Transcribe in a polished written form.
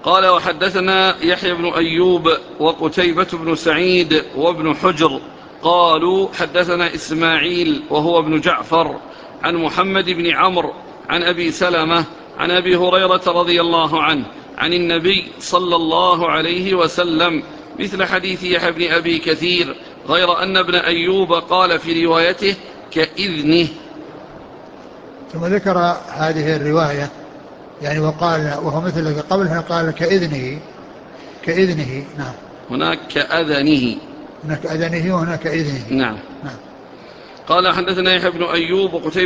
قال وحدثنا يحيى بن أيوب وقتيبة بن سعيد وابن حجر قالوا حدثنا إسماعيل وهو ابن جعفر عن محمد بن عمرو عن أبي سلمة عن أبي هريرة رضي الله عنه عن النبي صلى الله عليه وسلم مثل حديث يحيى بن أبي كثير، غير أن ابن أيوب قال في روايته كإذنه. ثم ذكر هذه الرواية يعني وقال وهو مثل الذي قبلها، قال كإذنه. كإذنه نعم. هناك كأذنه. هناك أذنه وهناك إذنه. نعم. نعم. قال حدثنا يحيى بن أيوب وقتيبة